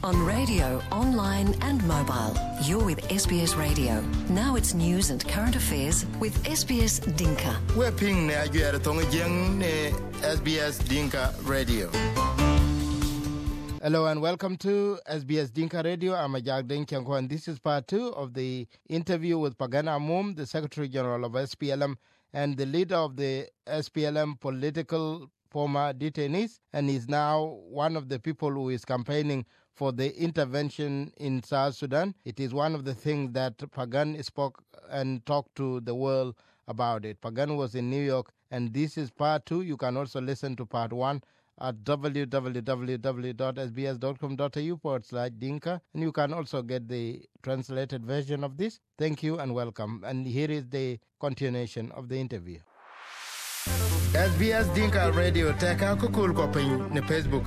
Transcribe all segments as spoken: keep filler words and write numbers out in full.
On radio, online and mobile. You're with S B S Radio. Now it's news and current affairs with S B S Dinka. We're ping ne aguera tonga jeng ne S B S Dinka Radio. Hello and welcome to S B S Dinka Radio. I'm Ajak Denkianko, and this is part two of the interview with Pagan Amom, the Secretary General of S P L M and the leader of the S P L M political former detainees, and is now one of the people who is campaigning for the intervention in South Sudan. It is one of the things that Pagan spoke and talked to the world about it. Pagan was in New York, and this is part two. You can also listen to part one at w w w dot s b s dot com dot a u forward slash Dinka, and you can also get the translated version of this. Thank you and welcome. And here is the continuation of the interview. S B S Dinka Radio, take a kukul kopin ne Facebook.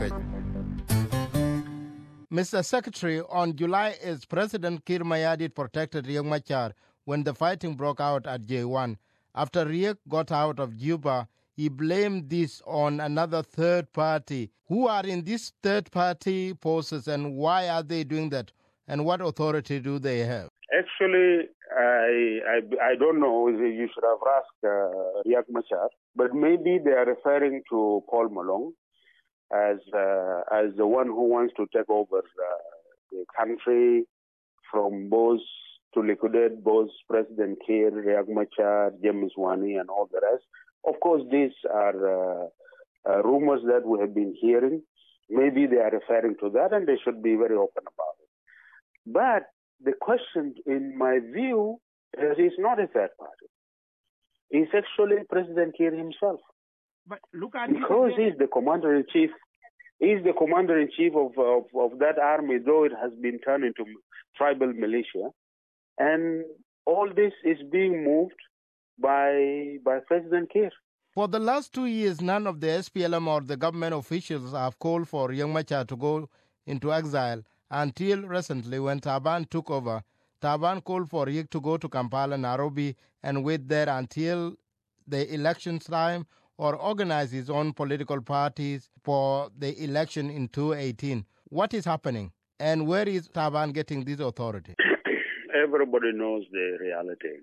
Mister Secretary, on July eighth, President Kir Mayadit protected Riek Machar when the fighting broke out at J one. After Riek got out of Juba, he blamed this on another third party. Who are in this third party process, and why are they doing that? And what authority do they have? Actually, I I, I don't know. You should have asked uh, Riek Machar, but maybe they are referring to Paul Malong as uh, as the one who wants to take over uh, the country from both to liquidate both President Kir, Riek Machar, James Wani, and all the rest. Of course, these are uh, uh, rumors that we have been hearing. Maybe they are referring to that, and they should be very open about it. But the question, in my view, is he's not a third party. He's actually President Kir himself. But look at because he's the commander-in-chief. He's the commander-in-chief of, of, of that army, though it has been turned into tribal militia. And all this is being moved by by President Kir. For the last two years, none of the S P L M or the government officials have called for Riek Machar to go into exile until recently when Taban took over. Taban called for Riek to go to Kampala, Nairobi, and wait there until the election time, or organize his own political parties for the election in two thousand eighteen. What is happening, and where is Taban getting this authority? Everybody knows the reality.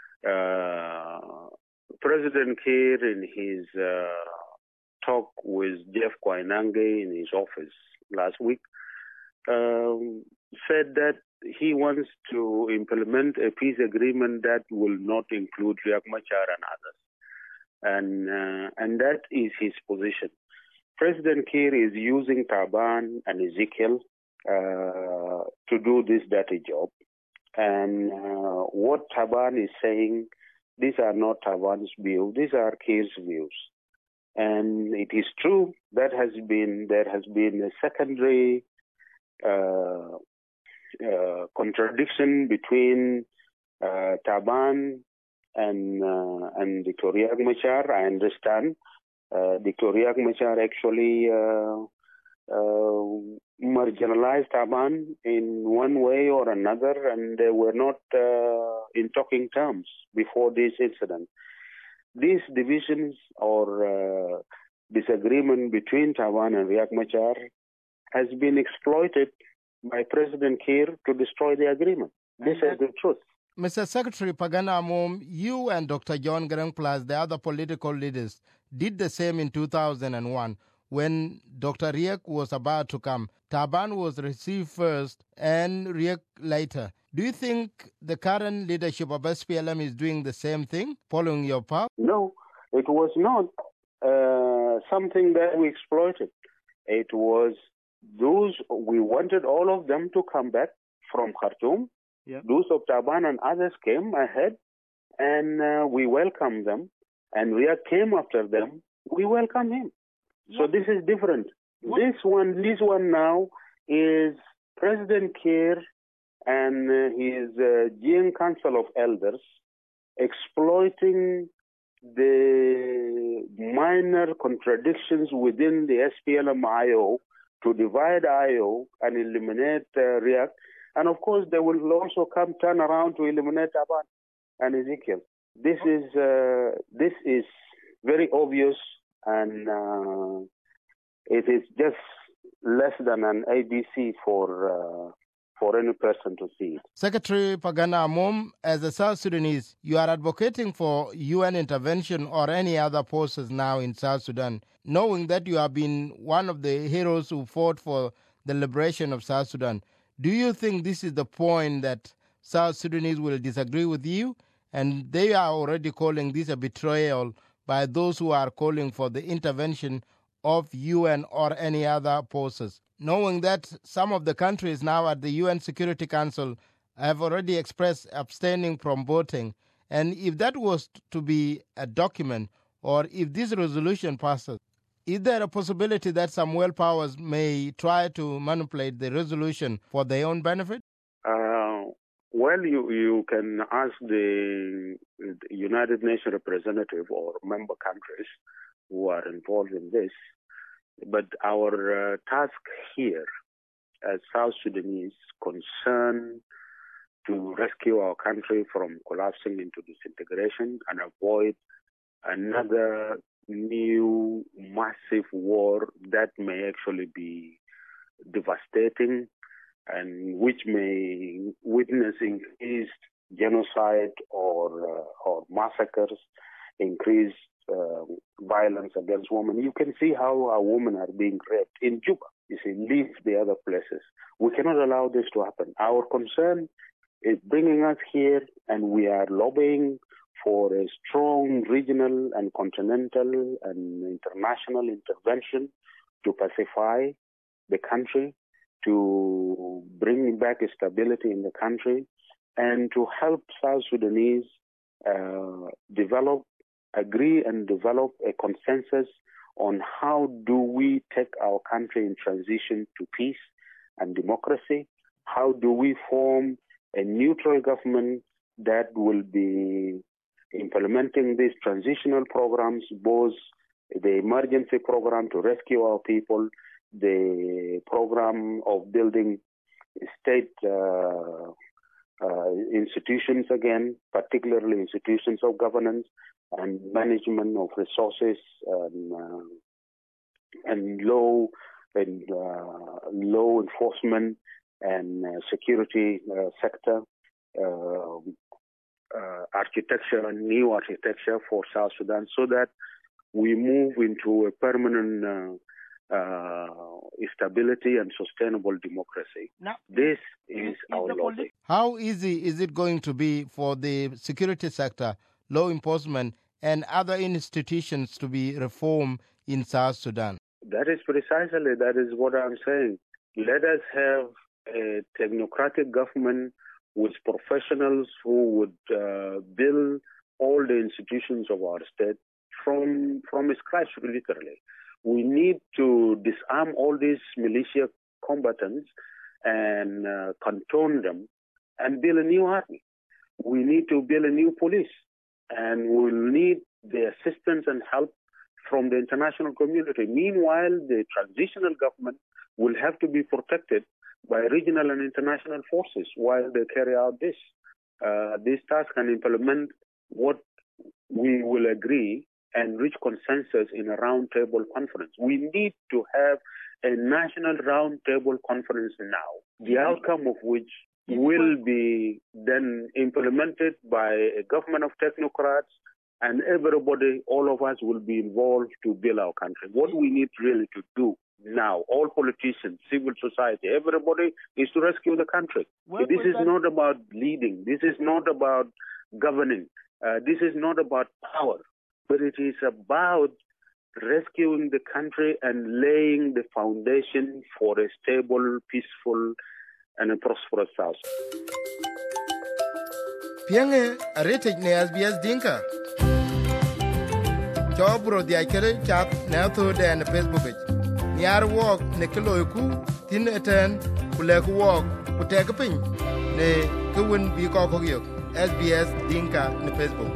Uh, President Kiir, in his uh, talk with Jeff Koinange in his office last week, um, said that he wants to implement a peace agreement that will not include Riek Machar and others. And uh, and that is his position. President Kiir is using Taban and Ezekiel uh, to do this dirty job. And uh, what Taban is saying, these are not Taban's views, these are Kiir's views. And it is true that has been there has been a secondary uh, uh, contradiction between uh, Taban and uh, and Doctor Riek Machar. I understand uh, Doctor Riek Machar actually uh, uh, marginalized Taban in one way or another, and they were not uh, in talking terms before this incident. These divisions or uh, disagreement between Taban and Riek Machar has been exploited by President Kiir to destroy the agreement. This is the truth. Mister Secretary Pagan Amom, you and Doctor John Garang plus the other political leaders did the same in two thousand one when Doctor Riek was about to come. Taban was received first and Riek later. Do you think the current leadership of S P L M is doing the same thing, following your path? No, it was not uh, something that we exploited. It was those, we wanted all of them to come back from Khartoum. Yep. Those of Taban and others came ahead, and uh, we welcomed them. And Riek came after them. We welcome him. So this is different. What? This one, this one now is President Kiir and uh, his uh, G N Council of Elders exploiting the minor contradictions within the S P L M I O to divide I O and eliminate uh, Riek. And of course, they will also come turn around to eliminate Taban and Ezekiel. This is uh, this is very obvious, and uh, it is just less than an A B C for uh, for any person to see it. Secretary Pagana Amom, as a South Sudanese, you are advocating for U N intervention or any other forces now in South Sudan, knowing that you have been one of the heroes who fought for the liberation of South Sudan. Do you think this is the point that South Sudanese will disagree with you? And they are already calling this a betrayal by those who are calling for the intervention of U N or any other forces, knowing that some of the countries now at the U N Security Council have already expressed abstaining from voting. And if that was to be a document, or if this resolution passes, is there a possibility that some world powers may try to manipulate the resolution for their own benefit? Uh, well, you, you can ask the, the United Nations representative or member countries who are involved in this. But our uh, task here as South Sudanese concerned to rescue our country from collapsing into disintegration and avoid another new massive war that may actually be devastating and which may witness increased genocide or, uh, or massacres, increased Uh, violence against women. You can see how our women are being raped in Juba. You see, leave the other places. We cannot allow this to happen. Our concern is bringing us here, and we are lobbying for a strong regional and continental and international intervention to pacify the country, to bring back stability in the country, and to help South Sudanese uh, develop agree and develop a consensus on how do we take our country in transition to peace and democracy. How do we form a neutral government that will be implementing these transitional programs, both the emergency program to rescue our people, the program of building state uh, uh, institutions again, particularly institutions of governance, and management of resources and, uh, and law and uh, law enforcement and uh, security uh, sector, uh, uh, architecture, new architecture for South Sudan, so that we move into a permanent uh, uh, stability and sustainable democracy. Now, this is, is our lobby. How easy is it going to be for the security sector, law enforcement, and other institutions to be reformed in South Sudan? That is precisely, that is what I'm saying. Let us have a technocratic government with professionals who would uh, build all the institutions of our state from, from scratch, literally. We need to disarm all these militia combatants and uh, canton them and build a new army. We need to build a new police. And we'll need the assistance and help from the international community. Meanwhile, the transitional government will have to be protected by regional and international forces while they carry out this. Uh, this task can implement what we will agree and reach consensus in a roundtable conference. We need to have a national roundtable conference now, the outcome of which will be then implemented by a government of technocrats, and everybody, all of us, will be involved to build our country. What we need really to do now, all politicians, civil society, everybody, is to rescue the country. Well, this is that... not about leading. This is not about governing. Uh, this is not about power. But it is about rescuing the country and laying the foundation for a stable, peaceful, and a prosperous South. Pienge arete ne S B S Dinka. Chobro dia kere chat na to de na Facebook. Niar walk ne kilo ku tin eten kule ku walk ku tek pin ne kuwen bi ko ko yo S B S Dinka ne Facebook.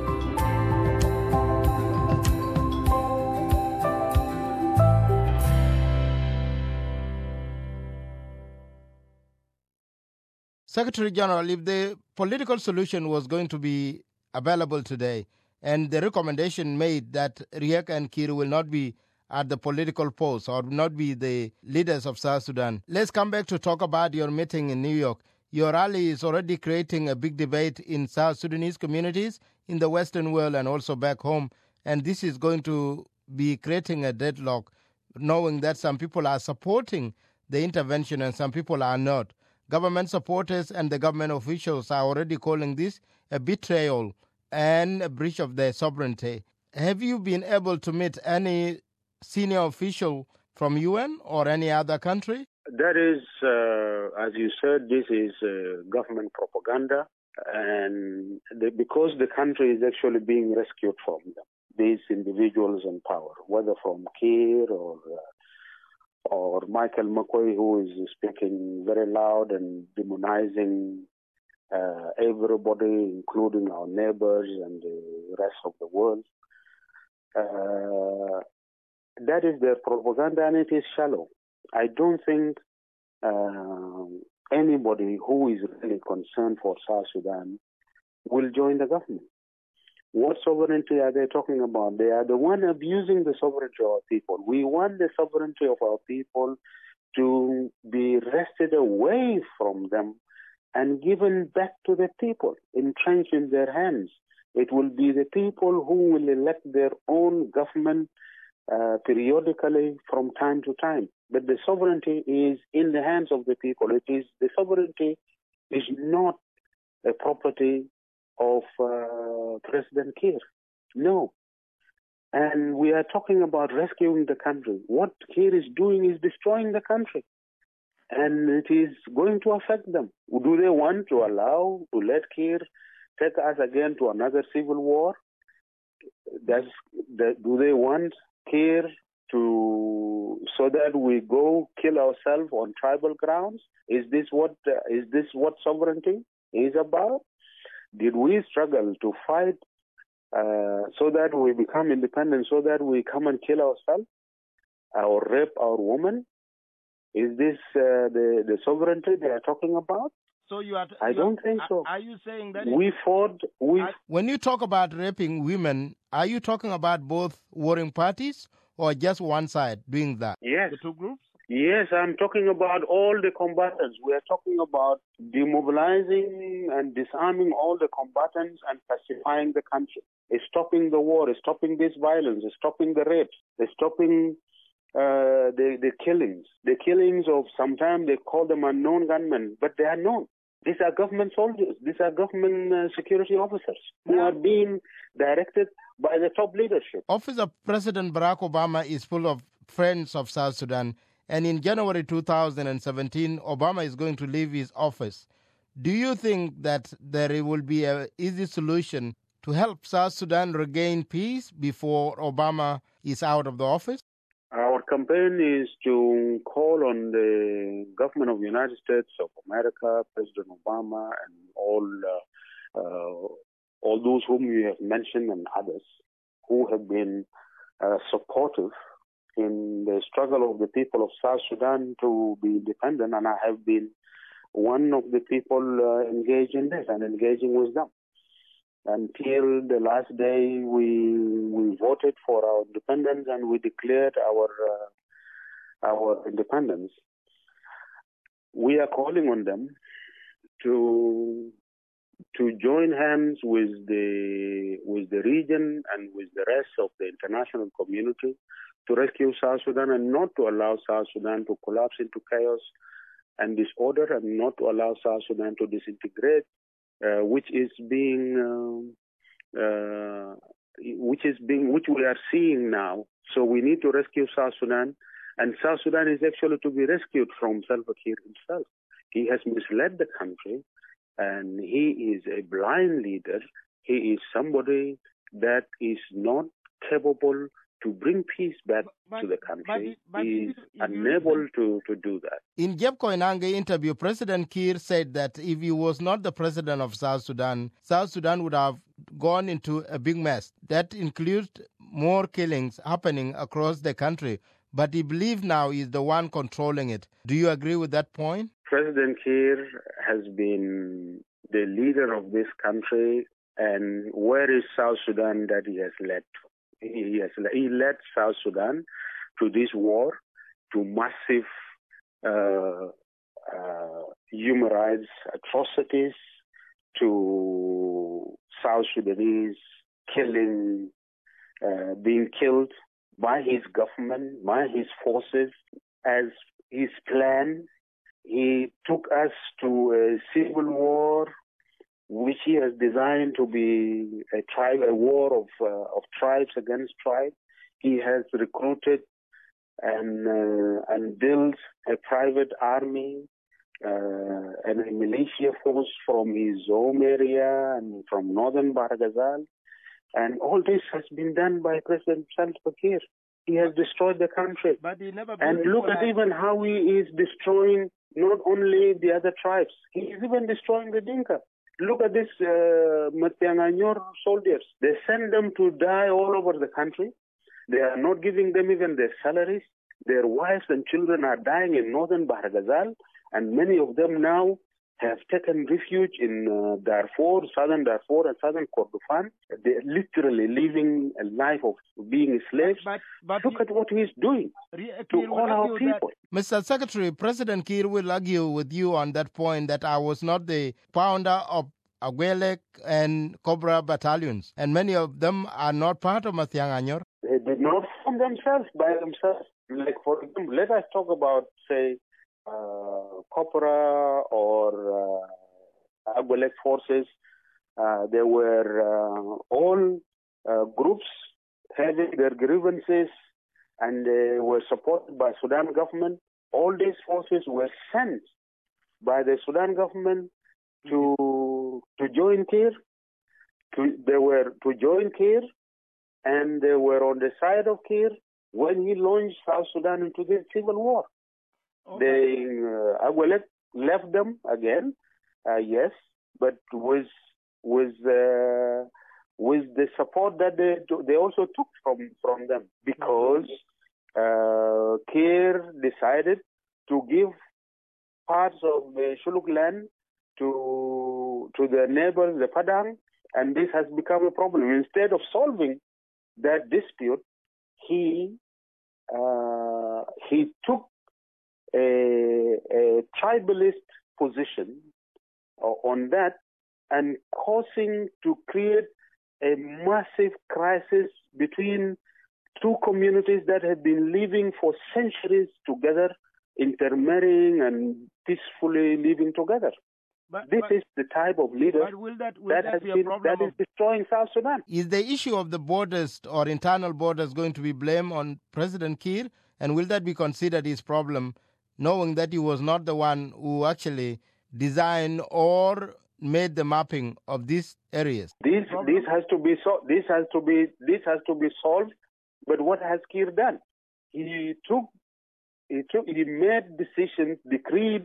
Secretary General, if the political solution was going to be available today, and the recommendation made that Riek and Kir will not be at the political post or not be the leaders of South Sudan. Let's come back to talk about your meeting in New York. Your rally is already creating a big debate in South Sudanese communities in the Western world and also back home. And this is going to be creating a deadlock, knowing that some people are supporting the intervention and some people are not. Government supporters and the government officials are already calling this a betrayal and a breach of their sovereignty. Have you been able to meet any senior official from U N or any other country? That is, uh, as you said, this is uh, government propaganda, and the, because the country is actually being rescued from them, these individuals in power, whether from Kiir or uh, or Michael McCoy, who is speaking very loud and demonizing uh, everybody, including our neighbors and the rest of the world. Uh, that is their propaganda, and it is shallow. I don't think uh, anybody who is really concerned for South Sudan will join the government. What sovereignty are they talking about? They are the one abusing the sovereignty of our people. We want the sovereignty of our people to be wrested away from them and given back to the people, entrenched in their hands. It will be the people who will elect their own government uh, periodically from time to time. But the sovereignty is in the hands of the people. It is the sovereignty is not a property of uh, President Kiir. No. And we are talking about rescuing the country. What Kiir is doing is destroying the country. And it is going to affect them. Do they want to allow, to let Kiir take us again to another civil war? Does, do they want Kiir to, so that we go kill ourselves on tribal grounds? Is this what uh, is this what sovereignty is about? Did we struggle to fight uh, so that we become independent, so that we come and kill ourselves or rape our women? Is this uh, the, the sovereignty they are talking about? So you are. T- I you don't are, think so. Are you saying that we fought? We. When you talk about raping women, are you talking about both warring parties or just one side doing that? Yes. The two groups. Yes, I'm talking about all the combatants. We are talking about demobilizing and disarming all the combatants and pacifying the country. It's stopping the war, it's stopping this violence, it's stopping the rapes, it's stopping uh, the, the killings. The killings of, sometimes they call them unknown gunmen, but they are known. These are government soldiers. These are government uh, security officers who yeah. are being directed by the top leadership. Office of President Barack Obama is full of friends of South Sudan. And in January two thousand seventeen, Obama is going to leave his office. Do you think that there will be an easy solution to help South Sudan regain peace before Obama is out of the office? Our campaign is to call on the government of the United States of America, President Obama, and all uh, uh, all those whom you have mentioned and others who have been uh, supportive in the struggle of the people of South Sudan to be independent, and I have been one of the people uh, engaged in this and engaging with them. Until the last day, we we voted for our independence and we declared our uh, our independence. We are calling on them to to join hands with the with the region and with the rest of the international community to rescue South Sudan and not to allow South Sudan to collapse into chaos and disorder, and not to allow South Sudan to disintegrate, uh, which is being, uh, uh, which is being, which we are seeing now. So we need to rescue South Sudan, and South Sudan is actually to be rescued from Salva Kiir himself. He has misled the country, and he is a blind leader. He is somebody that is not capable to bring peace back but, to the country. But, but he is unable to, to do that. In Jeb Koinange interview, President Kiir said that if he was not the president of South Sudan, South Sudan would have gone into a big mess. That includes more killings happening across the country. But he believes now he's the one controlling it. Do you agree with that point? President Kiir has been the leader of this country, and where is South Sudan that he has led to? He has he led South Sudan to this war, to massive uh, uh, human rights atrocities, to South Sudanese killing, uh, being killed by his government, by his forces, as his plan. He took us to a civil war, which he has designed to be a tribe, a war of uh, of tribes against tribes. He has recruited and uh, and built a private army uh, and a militia force from his home area and from northern Barghazal. And all this has been done by President Salva Kiir. He has destroyed the country. But he never and look at like... even how he is destroying not only the other tribes, he is even destroying the Dinka. Look at these uh, Matianganyor soldiers. They send them to die all over the country. They are not giving them even their salaries. Their wives and children are dying in northern Barghazal, and many of them now have taken refuge in uh, Darfur, southern Darfur and southern Kordofan. They're literally living a life of being slaves. But, but Look he, at what he's doing to all our people. Mister Secretary, President Kiir will argue with you on that point that I was not the founder of Agwelek and Cobra battalions, and many of them are not part of Matianganyor. They did not form themselves by themselves. Like, for example, let us talk about, say, uh, Copra or uh, Agwelek forces. Uh, there were uh, all uh, groups having their grievances, and they were supported by Sudan government. All these forces were sent by the Sudan government to to join Kiir. To, they were to join Kiir, and they were on the side of Kiir when he launched South Sudan into the civil war. Okay. They uh, Agwelek left them again, uh, yes, but with with uh, with the support that they they also took from from them, because uh, Kiir decided to give parts of the Shuluk land to to their neighbors, the Padang, and this has become a problem. Instead of solving that dispute, he uh, he took a, a tribalist position on that, and causing to create a massive crisis between two communities that had been living for centuries together, intermarrying and peacefully living together. But, this but, is the type of leader will that, will that, that, has be a been, problem that of... is destroying South Sudan. Is the issue of the borders or internal borders going to be blamed on President Kiir? And will that be considered his problem, knowing that he was not the one who actually designed or made the mapping of these areas? This this has to be so, this has to be this has to be solved. But what has Kiir done? He took he took he made decisions, decreed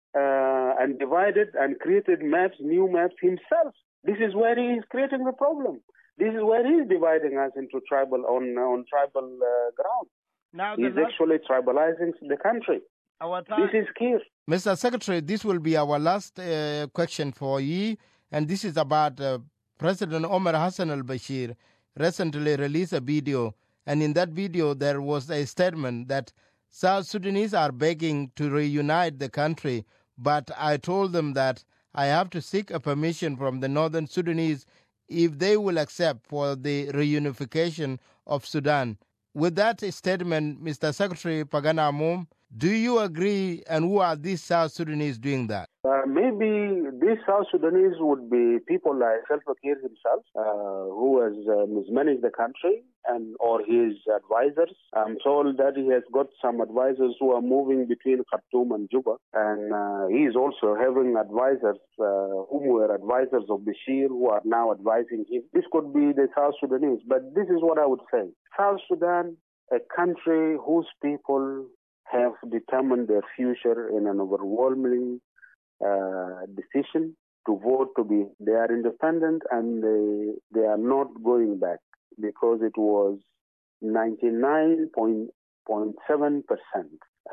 uh, and divided and created maps, new maps himself. This is where he is creating the problem. This is where he is dividing us into tribal on on tribal uh, ground. Now he's last... actually tribalizing the country. Our time... This is Kiir. Mister Secretary, this will be our last uh, question for you, and this is about uh, President Omar Hassan al-Bashir recently released a video, and in that video there was a statement that South Sudanese are begging to reunite the country, but I told them that I have to seek a permission from the Northern Sudanese if they will accept for the reunification of Sudan. With that statement, Mister Secretary Pagana Amum, do you agree, and who are these South Sudanese doing that? Uh, maybe these South Sudanese would be people like Salva Kiir himself, uh, who has uh, mismanaged the country, and or his advisors. I'm told that he has got some advisors who are moving between Khartoum and Juba, and uh, he is also having advisors uh, who were advisors of Bashir, who are now advising him. This could be the South Sudanese, but this is what I would say. South Sudan, a country whose people have determined their future in an overwhelming uh, decision to vote to be. They are independent, and they they are not going back, because it was ninety-nine point seven percent.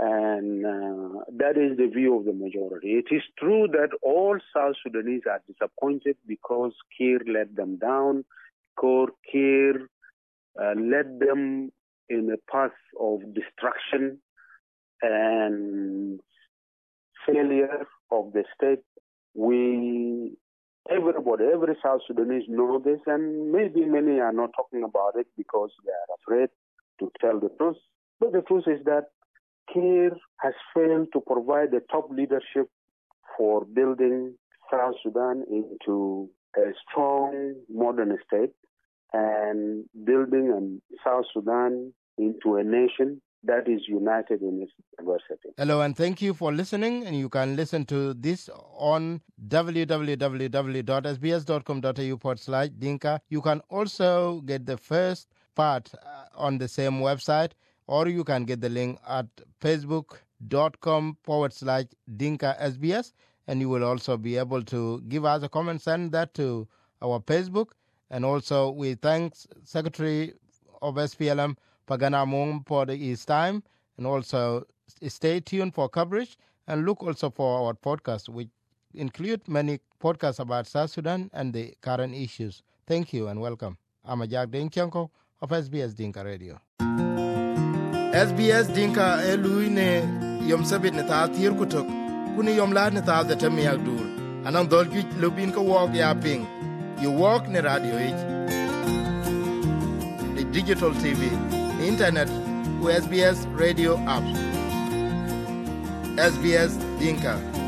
And uh, that is the view of the majority. It is true that all South Sudanese are disappointed because Kiir let them down, because Kiir uh, let them in a path of destruction and failure of the state. We, everybody, every South Sudanese know this, and maybe many are not talking about it because they are afraid to tell the truth. But the truth is that Kiir has failed to provide the top leadership for building South Sudan into a strong modern state and building South Sudan into a nation that is united in its diversity. Hello, and thank you for listening. And you can listen to this on w w w dot s b s dot com dot a u forward slash Dinka. You can also get the first part on the same website, or you can get the link at facebook.com forward slash Dinka SBS. And you will also be able to give us a comment, send that to our Facebook. And also we thank Secretary of S P L M, Pagana Amom, for his time. And also stay tuned for coverage and look also for our podcast, which include many podcasts about South Sudan and the current issues. Thank you and welcome. I'm Ajak Denkyanko of S B S Dinka Radio. S B S Dinka eluine yom sabit ne ta tir kutok kuni yom lad ne ta da tamiyak dur anang dol ju lubin ka walk ya ping you walk ne radio ich the digital T V the internet with S B S radio app S B S Dinka